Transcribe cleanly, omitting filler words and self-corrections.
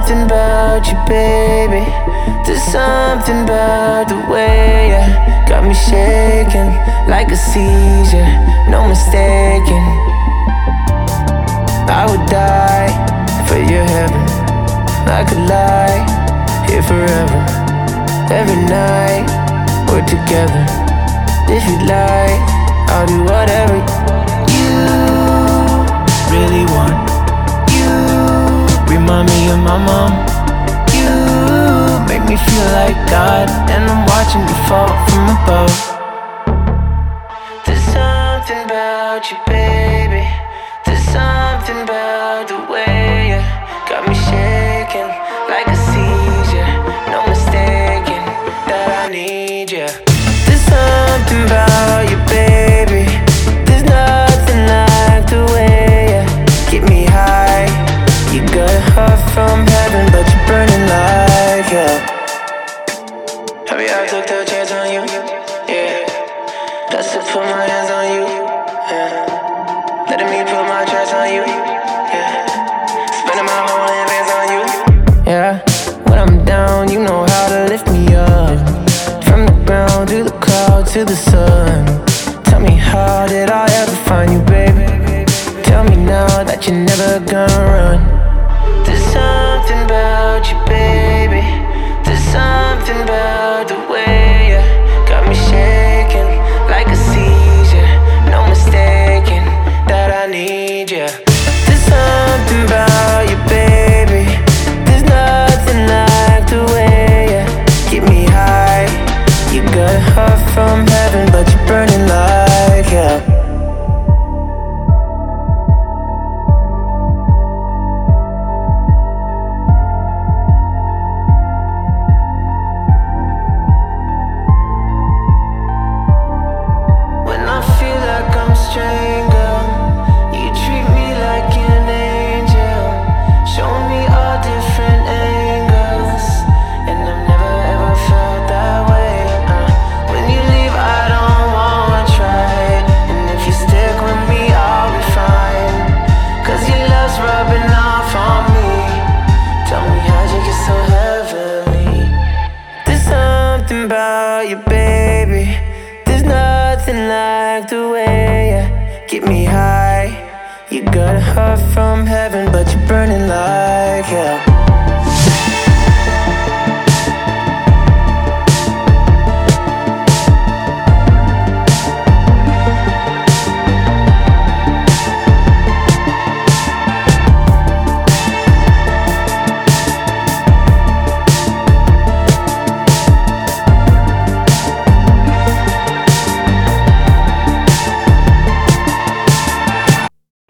something about you, baby. There's something about the way you got me shaking like a seizure, no mistaking. I would die for your heaven. I could lie here forever. Every night we're together. If you like, I'll do whatever you really want. You remind me of my mom. You make me feel like God, and I'm watching you fall from above. There's something about you, baby. There's something about the way you got me shaking like a seizure, no mistaking that I need you. There's something about you, baby. There's nothing like the way you get me high. You got a heart from heaven, but you're burning like hell. Have you ever took the chance on you? Yeah. Just to put my hands on you. Yeah. Letting me put my trust on you. Yeah. Spending my whole advance on you. Yeah. When I'm down, you know how to lift me up. From the ground to the clouds to the sun. Tell me, how did I ever find you, baby? Tell me now that you're never gonna run. There's something about you, baby. There's something about the way you got me shaking like a seizure, no mistaking that I need you. There's something about you, baby. There's nothing like the way you get me high. You got a heart from heaven, but you're burning like hell. Stranger, you treat me like an angel, show me all different angles, and I've never ever felt that way. When you leave, I don't wanna try, and if you stick with me, I'll be fine. 'Cause your love's rubbing off on me. Tell me, how'd you get so heavenly? There's something about you, baby. There's nothing like the way you get me high. You got a heart from heaven, but you're burning like hell.